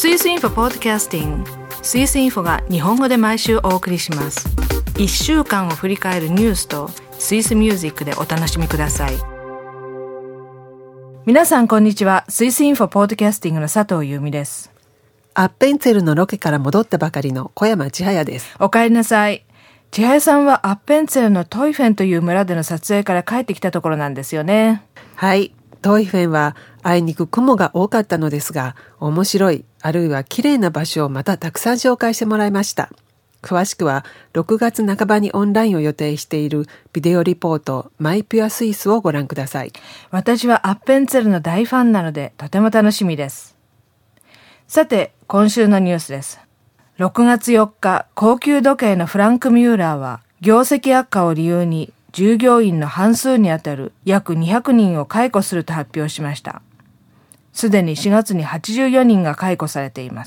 スイスインフォポッドキャスティング、スイスインフォが日本語で毎週お送りします。1週間を振り返るニュースとスイスミュージックでお楽しみください。皆さんこんにちは。スイスインフォポッドキャスティングの佐藤由美です。 アッペンツェルのロケから戻ったばかりの小山千早です。 お帰りなさい。千早さんはアッペンツェルのトイフェンという村での撮影から帰ってきたところなんですよね。 はい、トイフェンはあいにく雲が多かったのですが、面白いあるいは綺麗な場所をまたたくさん紹介してもらいました。詳しくは6月半ばにオンラインを予定しているビデオリポートマイピュアスイスをご覧ください。 私はアッペンツェルの大ファンなのでとても楽しみです。さて、今週のニュースです。6月4日、高級時計のフランク・ミューラーは業績悪化を理由に従業員の半数にあたる約200人を解雇すると発表しました。すでに4月に84人が解雇されています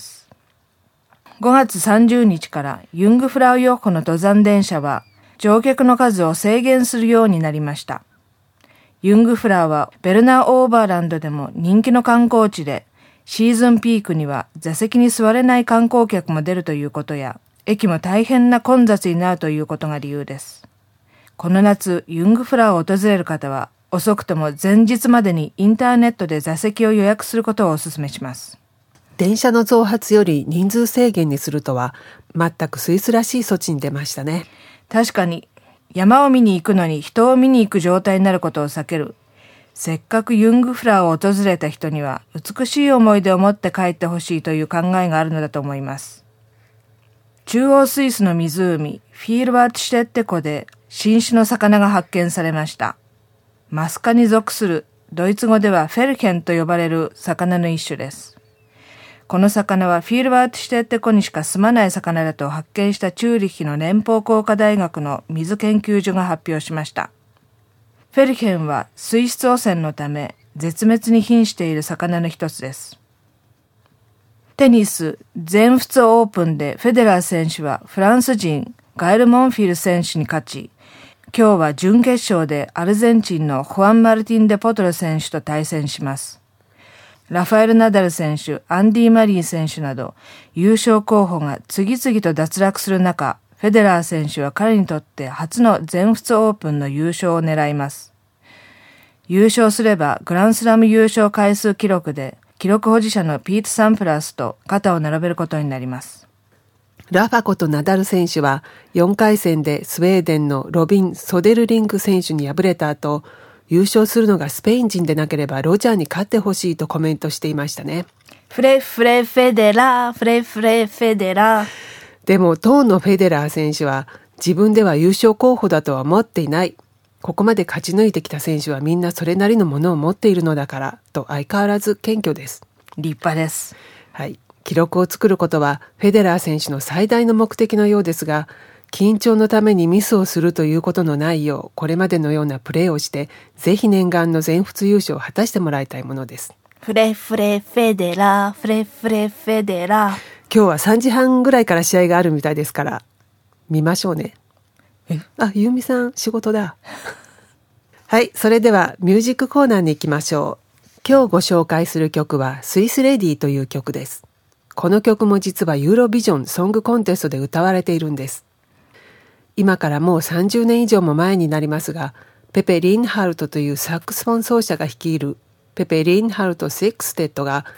。5月30日からユングフラウヨッホの登山電車は乗客の数を制限するようになりました。ユングフラウはベルナーオーバーランドでも人気の観光地で、シーズンピークには座席に座れない観光客も出るということや、駅も大変な混雑になるということが理由です。この夏、ユングフラウを訪れる方は、遅くとも前日までにインターネットで座席を予約することをお勧めします。 電車の増発より人数制限にするとは、全くスイスらしい措置に出ましたね。 確かに、山を見に行くのに人を見に行く状態になることを避ける。せっかくユングフラウを訪れた人には美しい思い出を持って帰ってほしいという考えがあるのだと思います。中央スイスの湖、フィールバートシュテッテ湖で新種の魚が発見されました。マスカに属する、ドイツ語ではフェルケンと呼ばれる魚の一種です。この魚はフィールバートシュテッテ湖にしか住まない魚だと発見したチューリッヒの連邦工科大学の水研究所が発表しました。フェルケンは水質汚染のため絶滅に瀕している魚の一つです。テニス全仏オープンでフェデラー選手はフランス人ガエル・モンフィル選手に勝ち、今日は準決勝でアルゼンチンのフアン・マルティン・デ・ポトロ選手と対戦します。ラファエル・ナダル選手、アンディ・マリー選手など優勝候補が次々と脱落する中、フェデラー選手は彼にとって初の全仏オープンの優勝を狙います。優勝すればグランスラム優勝回数記録で記録保持者のピート・サンプラスと肩を並べることになります。 ラファことナダル選手は4回戦でスウェーデンのロビン・ソデルリング選手に敗れた後、優勝するのがスペイン人でなければロジャーに勝ってほしいとコメントしていましたね。 フレフレフェデラー、フレフレフェデラー。 でも当のフェデラー選手は自分では優勝候補だとは思っていない。ここまで勝ち抜いてきた選手はみんなそれなりのものを持っているのだからと相変わらず謙虚です。 立派です。 はい。記録を作ることはフェデラー選手の最大の目的のようですが、緊張のためにミスをするということのないよう、これまでのようなプレーをして、ぜひ念願の全仏優勝を果たしてもらいたいものです。 フレフレフェデラー、フレフレフェデラー。 今日は3時半ぐらいから試合があるみたいですから、見ましょうね。あ、ゆうみさん仕事だ。はい、それではミュージックコーナーに行きましょう。今日ご紹介する曲はスイスレディという曲です。この曲も実はユーロビジョンソングコンテストで歌われているんです。今からもう30年以上も前になりますが、ペペ・リンハルトというサックスフォン奏者が率いるペペ・リンハルト・セックステッドが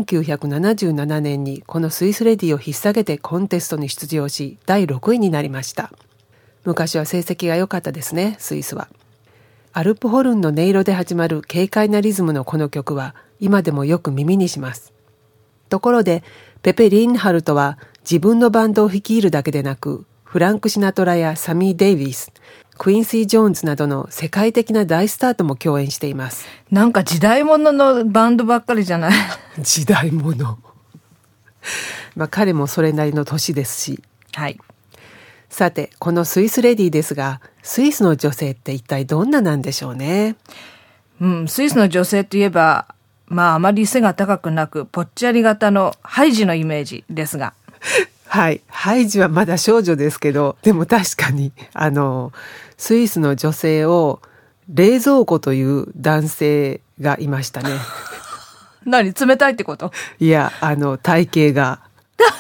1977年にこのスイスレディを引っ提げてコンテストに出場し第6位になりました。昔は成績が良かったですね、スイスは。アルプホルンの音色で始まる軽快なリズムのこの曲は今でもよく耳にします。ところでペペ・リンハルトは自分のバンドを率いるだけでなく、フランク・シナトラやサミー・デイビス、クインシー・ジョーンズなどの世界的な大スターとも共演しています。 なんか時代物のバンドばっかりじゃない。 時代物。彼もそれなりの年ですし。 はい。 さて、このスイスレディですが、スイスの女性って一体どんななんでしょうね。 スイスの女性といえば、あまり背が高くなく、ぽっちゃり型のハイジのイメージですが。 はい。ハイジはまだ少女ですけど、でも確かに、スイスの女性を冷蔵庫という男性がいましたね。 何冷たいってこと？ いや、体型が。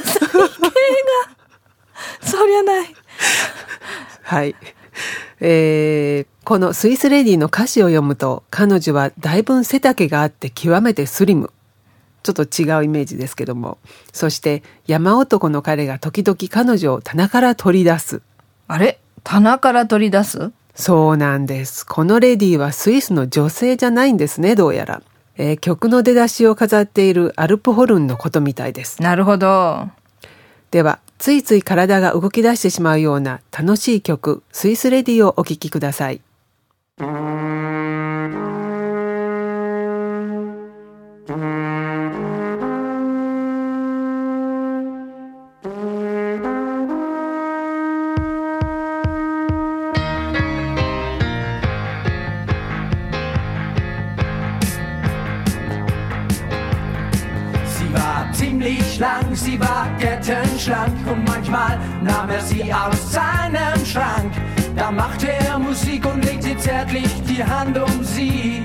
そりゃない。 はい。このスイスレディの歌詞を読むと、彼女はだいぶ背丈があって極めてスリム。ちょっと違うイメージですけども。そして山男の彼が時々彼女を棚から取り出す。 あれ？棚から取り出す？ そうなんです。このレディはスイスの女性じゃないんですね、どうやら。曲の出だしを飾っているアルプホルンのことみたいです。 なるほど。 では、ついつい体が動き出してしまうような楽しい曲、スイスレディをお聴きください。 Ziemlich lang, sie war kettenschlank und manchmal nahm er sie aus seinem Schrank. Da machte er Musik und legte zärtlich die Hand um sie.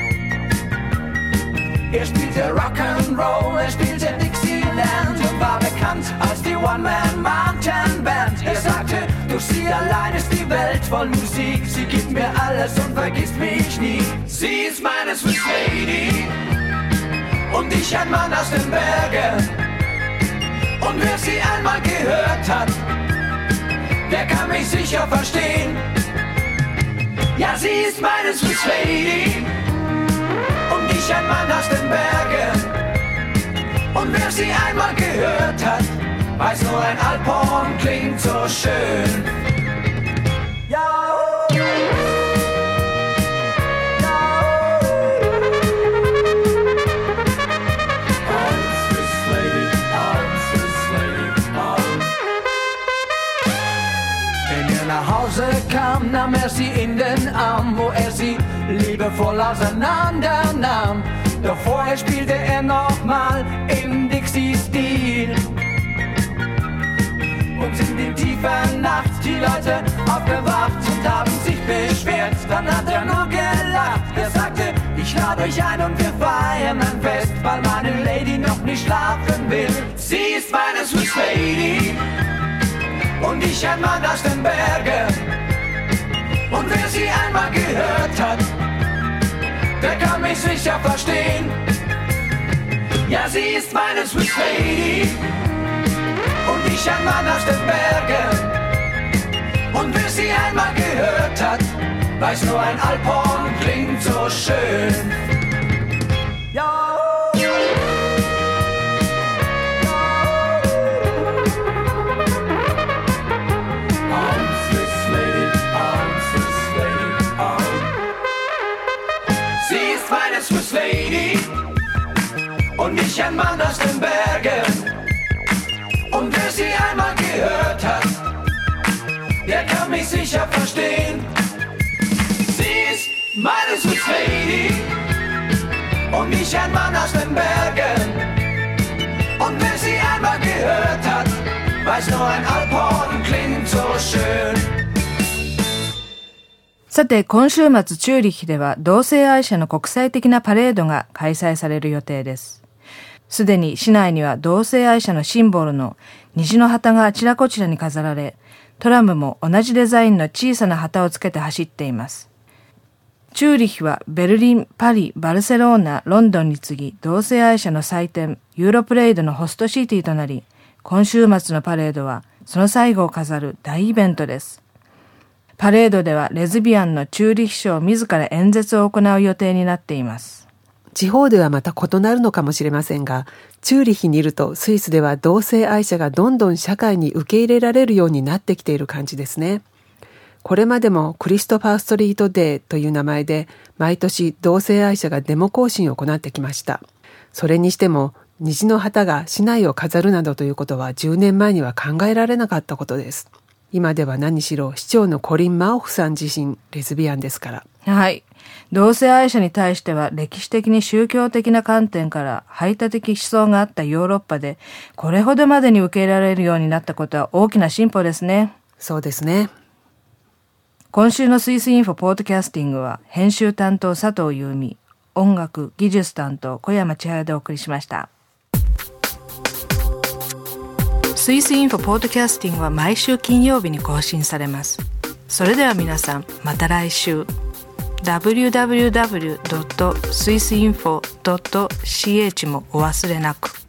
Er spielte Rock'n'Roll, er spielte Dixieland und war bekannt als die One-Man-Mountain-Band. Er sagte, durch sie allein ist die Welt voll Musik. Sie gibt mir alles und vergisst mich nie. Sie ist meine Swiss Lady und ich ein Mann aus den Bergen. Und wer sie einmal gehört hat, der kann mich sicher verstehen. Ja, sie ist meine Swiss Lady und ich ein Mann aus den Bergen. Und wer sie einmal gehört hat, weiß nur ein Alphorn klingt so schön. Ja. Kam, nahm er sie in den Arm, wo er sie liebevoll auseinander nahm. Doch vorher spielte er nochmal im Dixie-Stil. Und in die tiefe Nacht die Leute aufgewacht und haben sich beschwert. Dann hat er nur gelacht, er sagte, ich lade euch ein und wir feiern ein Fest, weil meine Lady noch nicht schlafen will. Sie ist meine Swiss Lady und ich ein Mann aus den Bergen. Und wer sie einmal gehört hat, der kann mich sicher verstehen. Ja, sie ist meine Swiss Lady und ich ein Mann aus den Bergen. Und wer sie einmal gehört hat, weiß nur ein Alphorn klingt so schön. Ja. Swiss Lady und ich ein Mann aus den Bergen. Und wer sie einmal gehört hat, der kann mich sicher verstehen. Sie ist meine Swiss Lady und ich ein Mann aus den Bergen. Und wer sie einmal gehört hat, weiß nur ein Alphorn klingt so schön. さて、今週末チューリッヒでは同性愛者の国際的なパレードが開催される予定です。すでに市内には同性愛者のシンボルの虹の旗があちらこちらに飾られ、トラムも同じデザインの小さな旗をつけて走っています。チューリッヒはベルリン、パリ、バルセローナ、ロンドンに次ぎ同性愛者の祭典ユーロプレイドのホストシティとなり、今週末のパレードはその最後を飾る大イベントです。パレードではレズビアンのチューリッヒ賞自ら演説を行う予定になっています。 地方ではまた異なるのかもしれませんが、チューリッヒにいるとスイスでは同性愛者がどんどん社会に受け入れられるようになってきている感じですね。これまでもクリストファー・ストリートデーという名前で毎年同性愛者がデモ行進を行ってきました。それにしても虹の旗が市内を飾るなどということは10年前には考えられなかったことです。今では何しろ市長のコリン・マオフさん自身レズビアンですから。 はい。同性愛者に対しては歴史的に宗教的な観点から排他的思想があったヨーロッパでこれほどまでに受け入れられるようになったことは大きな進歩ですね。 そうですね。 今週のスイスインフォポッドキャスティングは編集担当佐藤優美、 音楽技術担当小山千春でお送りしました。スイスインフォポッドキャスティングは毎週金曜日に更新されます。それでは皆さん、また来週。www.swissinfo.ch もお忘れなく。